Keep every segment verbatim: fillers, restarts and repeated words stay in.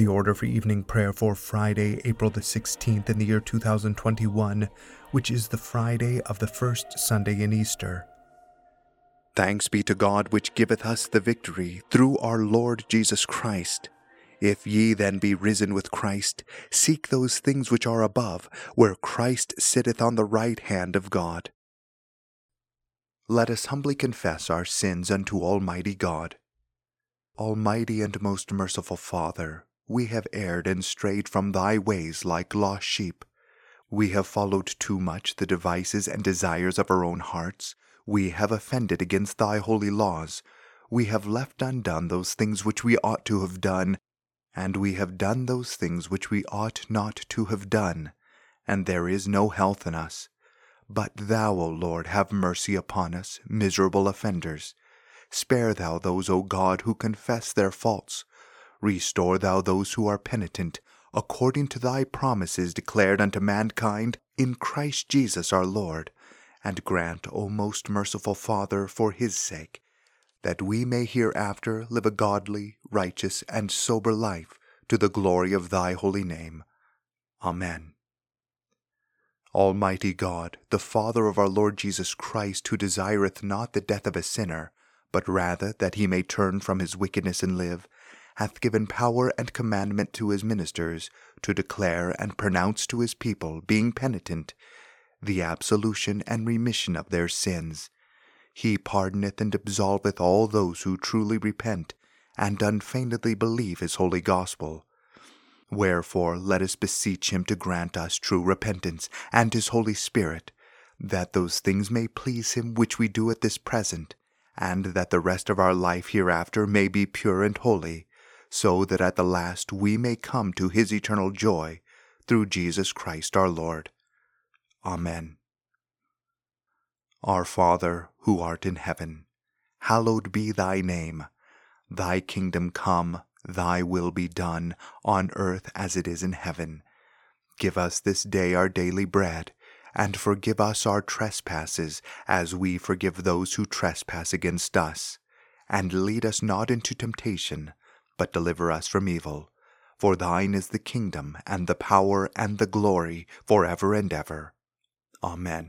The order for evening prayer for Friday, April the sixteenth in the year two thousand twenty-one, which is the Friday of the first Sunday in Easter. Thanks be to God which giveth us the victory through our Lord Jesus Christ. If ye then be risen with Christ, seek those things which are above, where Christ sitteth on the right hand of God. Let us humbly confess our sins unto Almighty God. Almighty and most merciful Father, we have erred and strayed from thy ways like lost sheep. We have followed too much the devices and desires of our own hearts. We have offended against thy holy laws. We have left undone those things which we ought to have done, and we have done those things which we ought not to have done, and there is no health in us. But thou, O Lord, have mercy upon us, miserable offenders. Spare thou those, O God, who confess their faults. Restore thou those who are penitent, according to thy promises declared unto mankind in Christ Jesus our Lord. And grant, O most merciful Father, for his sake, that we may hereafter live a godly, righteous, and sober life, to the glory of thy holy name. Amen. Almighty God, the Father of our Lord Jesus Christ, who desireth not the death of a sinner, but rather that he may turn from his wickedness and live, hath given power and commandment to his ministers to declare and pronounce to his people, being penitent, the absolution and remission of their sins. He pardoneth and absolveth all those who truly repent and unfeignedly believe his holy gospel. Wherefore let us beseech him to grant us true repentance and his Holy Spirit, that those things may please him which we do at this present, and that the rest of our life hereafter may be pure and holy, so that at the last we may come to his eternal joy, through Jesus Christ our Lord. Amen. Our Father, who art in heaven, hallowed be thy name. Thy kingdom come, thy will be done, on earth as it is in heaven. Give us this day our daily bread, and forgive us our trespasses, as we forgive those who trespass against us. And lead us not into temptation, but deliver us from evil. For thine is the kingdom, and the power, and the glory, forever and ever. Amen.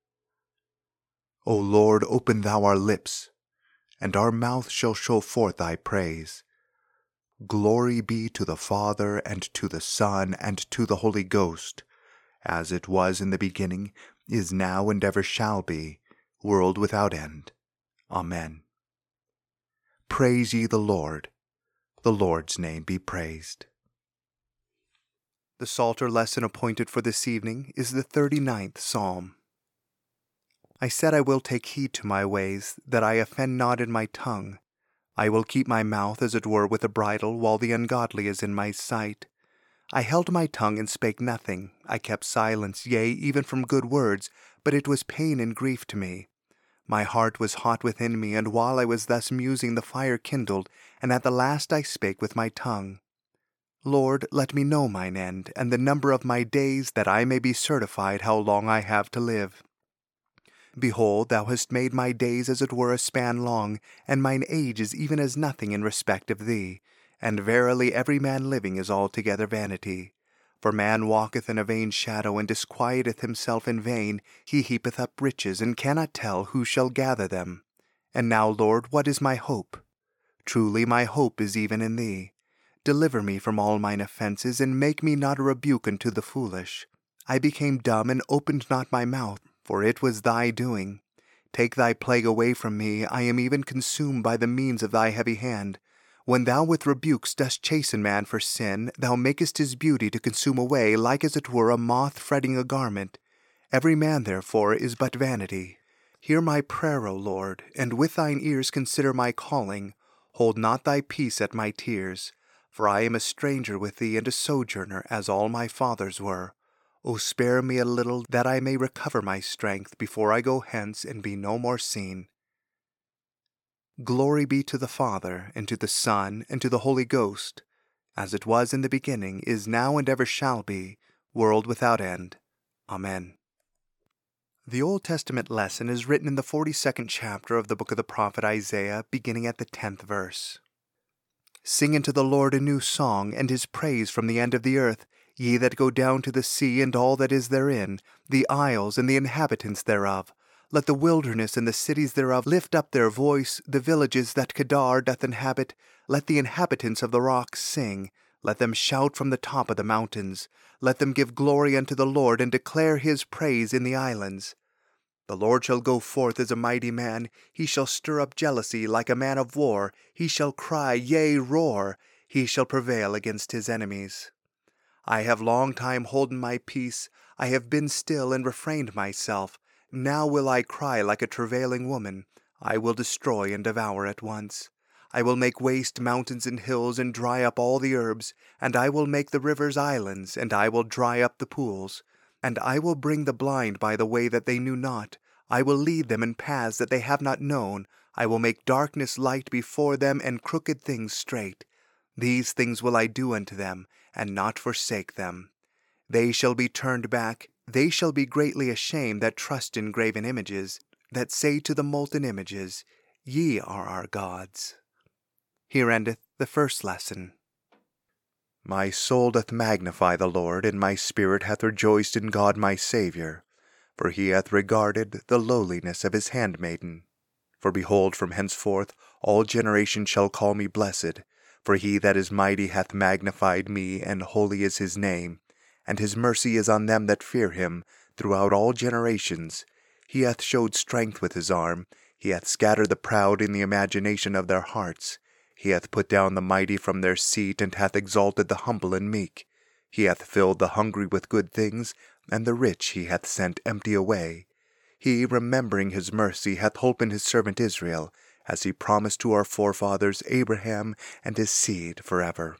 O Lord, open thou our lips, and our mouth shall show forth thy praise. Glory be to the Father, and to the Son, and to the Holy Ghost, as it was in the beginning, is now, and ever shall be, world without end. Amen. Praise ye the Lord. The Lord's name be praised. The Psalter lesson appointed for this evening is the thirty-ninth Psalm. I said I will take heed to my ways, that I offend not in my tongue. I will keep my mouth as it were with a bridle, while the ungodly is in my sight. I held my tongue and spake nothing. I kept silence, yea, even from good words, but it was pain and grief to me. My heart was hot within me, and while I was thus musing the fire kindled, and at the last I spake with my tongue. Lord, let me know mine end, and the number of my days, that I may be certified how long I have to live. Behold, thou hast made my days as it were a span long, and mine age is even as nothing in respect of thee. And verily every man living is altogether vanity. For man walketh in a vain shadow, and disquieteth himself in vain. He heapeth up riches, and cannot tell who shall gather them. And now, Lord, what is my hope? Truly my hope is even in thee. Deliver me from all mine offences, and make me not a rebuke unto the foolish. I became dumb, and opened not my mouth, for it was thy doing. Take thy plague away from me. I am even consumed by the means of thy heavy hand. When thou with rebukes dost chasten man for sin, thou makest his beauty to consume away, like as it were a moth fretting a garment. Every man therefore is but vanity. Hear my prayer, O Lord, and with thine ears consider my calling. Hold not thy peace at my tears. For I am a stranger with thee, and a sojourner, as all my fathers were. O spare me a little, that I may recover my strength, before I go hence and be no more seen. Glory be to the Father, and to the Son, and to the Holy Ghost, as it was in the beginning, is now, and ever shall be, world without end. Amen. The Old Testament lesson is written in the forty-second chapter of the book of the prophet Isaiah, beginning at the tenth verse. Sing unto the Lord a new song, and his praise from the end of the earth, ye that go down to the sea and all that is therein, the isles and the inhabitants thereof. Let the wilderness and the cities thereof lift up their voice, the villages that Kedar doth inhabit. Let the inhabitants of the rocks sing. Let them shout from the top of the mountains. Let them give glory unto the Lord, and declare his praise in the islands. The Lord shall go forth as a mighty man. He shall stir up jealousy like a man of war. He shall cry, yea, roar. He shall prevail against his enemies. I have long time holden my peace. I have been still and refrained myself. Now will I cry like a travailing woman. I will destroy and devour at once. I will make waste mountains and hills, and dry up all the herbs. And I will make the rivers islands, and I will dry up the pools. And I will bring the blind by the way that they knew not. I will lead them in paths that they have not known. I will make darkness light before them, and crooked things straight. These things will I do unto them, and not forsake them. They shall be turned back. They shall be greatly ashamed that trust in graven images, that say to the molten images, Ye are our gods. Here endeth the first lesson. My soul doth magnify the Lord, and my spirit hath rejoiced in God my Saviour. For he hath regarded the lowliness of his handmaiden. For behold, from henceforth all generations shall call me blessed. For he that is mighty hath magnified me, and holy is his name. And his mercy is on them that fear him throughout all generations. He hath showed strength with his arm. He hath scattered the proud in the imagination of their hearts. He hath put down the mighty from their seat, and hath exalted the humble and meek. He hath filled the hungry with good things, and the rich he hath sent empty away. He, remembering his mercy, hath holpen his servant Israel, as he promised to our forefathers Abraham and his seed forever.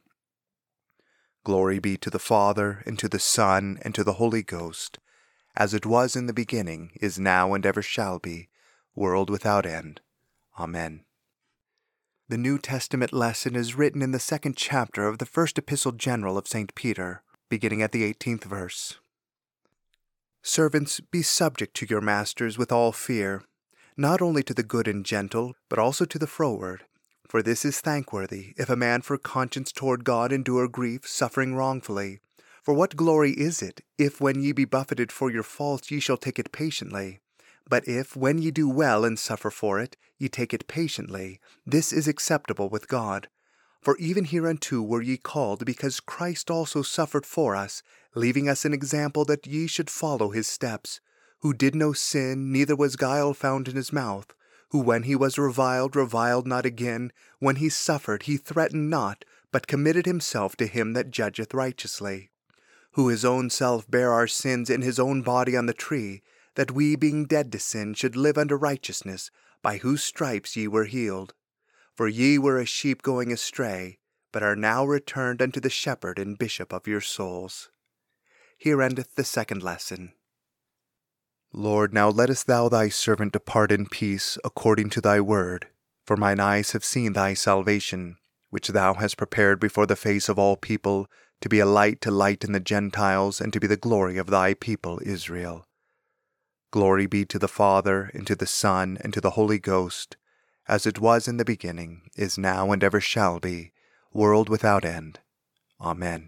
Glory be to the Father, and to the Son, and to the Holy Ghost, as it was in the beginning, is now, and ever shall be, world without end. Amen. The New Testament lesson is written in the second chapter of the first epistle general of Saint Peter, beginning at the eighteenth verse. Servants, be subject to your masters with all fear, not only to the good and gentle, but also to the froward. For this is thankworthy, if a man for conscience toward God endure grief, suffering wrongfully. For what glory is it, if when ye be buffeted for your faults ye shall take it patiently? But if, when ye do well and suffer for it, ye take it patiently, this is acceptable with God. For even hereunto were ye called, because Christ also suffered for us, leaving us an example that ye should follow his steps, who did no sin, neither was guile found in his mouth, who when he was reviled, reviled not again, when he suffered, he threatened not, but committed himself to him that judgeth righteously, who his own self bare our sins in his own body on the tree, that we, being dead to sin, should live unto righteousness, by whose stripes ye were healed. For ye were as sheep going astray, but are now returned unto the shepherd and bishop of your souls. Here endeth the second lesson. Lord, now lettest thou thy servant depart in peace, according to thy word. For mine eyes have seen thy salvation, which thou hast prepared before the face of all people, to be a light to lighten the Gentiles, and to be the glory of thy people Israel. Glory be to the Father, and to the Son, and to the Holy Ghost, as it was in the beginning, is now, and ever shall be, world without end. Amen.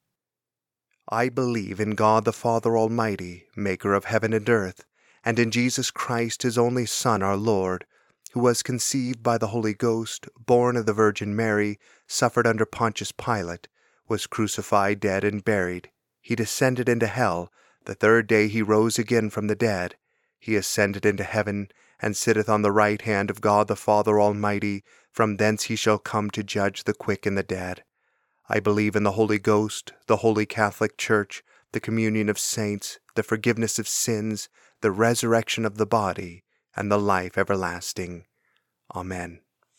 I believe in God the Father Almighty, maker of heaven and earth, and in Jesus Christ his only Son, our Lord, who was conceived by the Holy Ghost, born of the Virgin Mary, suffered under Pontius Pilate, was crucified, dead, and buried. He descended into hell. The third day he rose again from the dead. He ascended into heaven, and sitteth on the right hand of God the Father Almighty. From thence he shall come to judge the quick and the dead. I believe in the Holy Ghost, the Holy Catholic Church, the communion of saints, the forgiveness of sins, the resurrection of the body, and the life everlasting. Amen.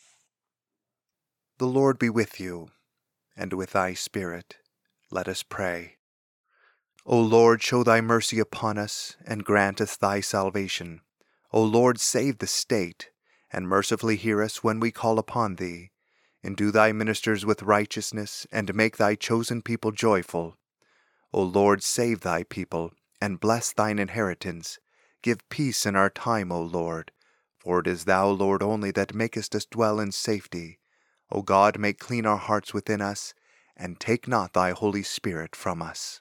The Lord be with you, and with thy spirit. Let us pray. O Lord, show thy mercy upon us, and grant us thy salvation. O Lord, save the state, and mercifully hear us when we call upon thee. Endue thy ministers with righteousness, and make thy chosen people joyful. O Lord, save thy people, and bless thine inheritance. Give peace in our time, O Lord, for it is thou, Lord, only that makest us dwell in safety. O God, make clean our hearts within us, and take not thy Holy Spirit from us.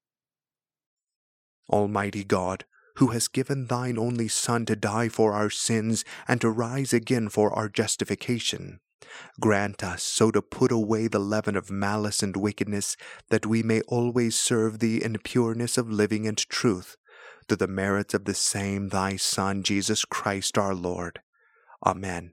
Almighty God, who has given thine only Son to die for our sins and to rise again for our justification, grant us so to put away the leaven of malice and wickedness, that we may always serve thee in pureness of living and truth, through the merits of the same thy Son, Jesus Christ our Lord. Amen.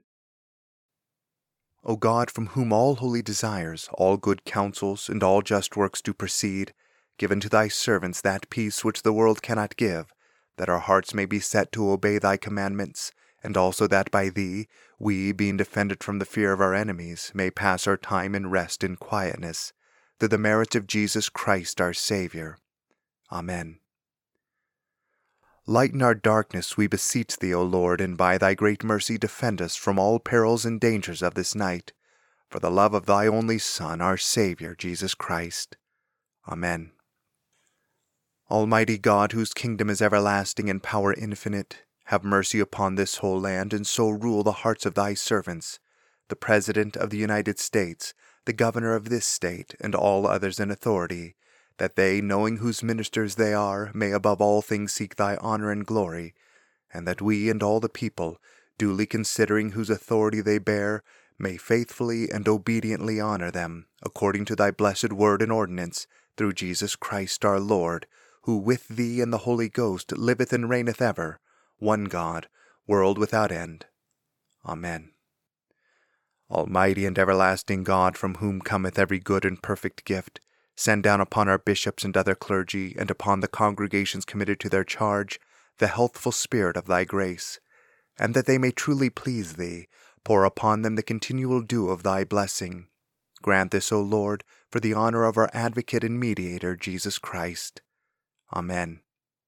O God, from whom all holy desires, all good counsels, and all just works do proceed, give unto thy servants that peace which the world cannot give, that our hearts may be set to obey thy commandments, and also that by thee, we, being defended from the fear of our enemies, may pass our time in rest and quietness, through the merits of Jesus Christ our Saviour. Amen. Lighten our darkness, we beseech thee, O Lord, and by thy great mercy defend us from all perils and dangers of this night, for the love of thy only Son, our Saviour, Jesus Christ. Amen. Almighty God, whose kingdom is everlasting and power infinite, have mercy upon this whole land, and so rule the hearts of thy servants, the President of the United States, the Governor of this state, and all others in authority, that they, knowing whose ministers they are, may above all things seek thy honor and glory, and that we and all the people, duly considering whose authority they bear, may faithfully and obediently honor them, according to thy blessed word and ordinance, through Jesus Christ our Lord, who with thee and the Holy Ghost liveth and reigneth ever, one God, world without end. Amen. Almighty and everlasting God, from whom cometh every good and perfect gift, send down upon our bishops and other clergy, and upon the congregations committed to their charge, the healthful spirit of thy grace, and that they may truly please thee, pour upon them the continual dew of thy blessing. Grant this, O Lord, for the honor of our advocate and mediator, Jesus Christ. Amen.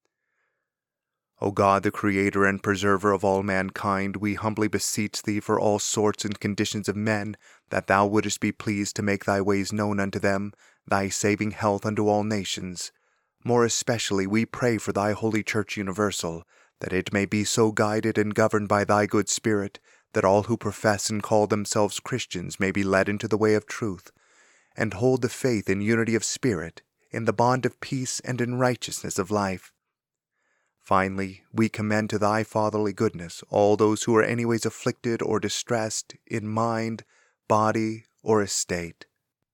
O God, the Creator and Preserver of all mankind, we humbly beseech thee for all sorts and conditions of men, that thou wouldest be pleased to make thy ways known unto them, thy saving health unto all nations. More especially we pray for thy holy Church universal, that it may be so guided and governed by thy good Spirit, that all who profess and call themselves Christians may be led into the way of truth, and hold the faith in unity of spirit, in the bond of peace and in righteousness of life. Finally, we commend to thy fatherly goodness all those who are anyways afflicted or distressed in mind, body, or estate.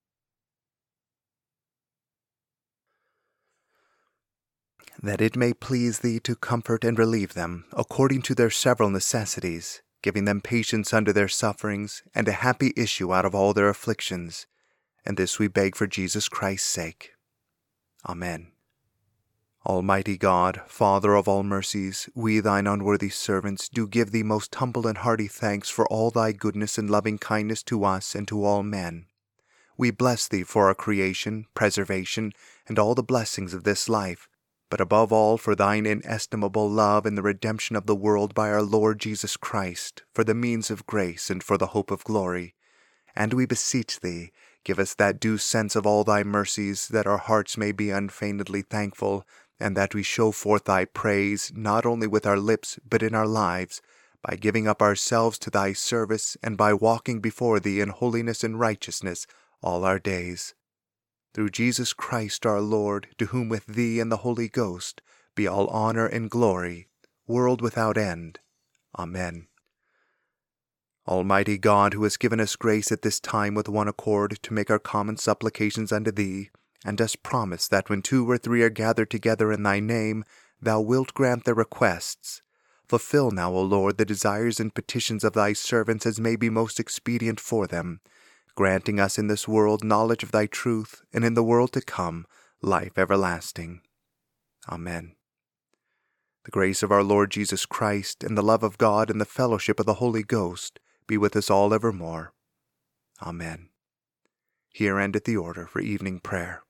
That it may please thee to comfort and relieve them, according to their several necessities, giving them patience under their sufferings, and a happy issue out of all their afflictions. And this we beg for Jesus Christ's sake. Amen. Almighty God, Father of all mercies, we thine unworthy servants do give thee most humble and hearty thanks for all thy goodness and loving kindness to us and to all men. We bless thee for our creation, preservation, and all the blessings of this life, but above all for thine inestimable love in the redemption of the world by our Lord Jesus Christ, for the means of grace and for the hope of glory. And we beseech thee, give us that due sense of all thy mercies, that our hearts may be unfeignedly thankful, and that we show forth thy praise, not only with our lips, but in our lives, by giving up ourselves to thy service, and by walking before thee in holiness and righteousness all our days. Through Jesus Christ our Lord, to whom with thee and the Holy Ghost be all honor and glory, world without end. Amen. Almighty God, who has given us grace at this time with one accord to make our common supplications unto thee, and dost promise that when two or three are gathered together in thy name, thou wilt grant their requests. Fulfill now, O Lord, the desires and petitions of thy servants as may be most expedient for them, granting us in this world knowledge of thy truth, and in the world to come life everlasting. Amen. The grace of our Lord Jesus Christ, and the love of God, and the fellowship of the Holy Ghost be with us all evermore. Amen. Here endeth the order for evening prayer.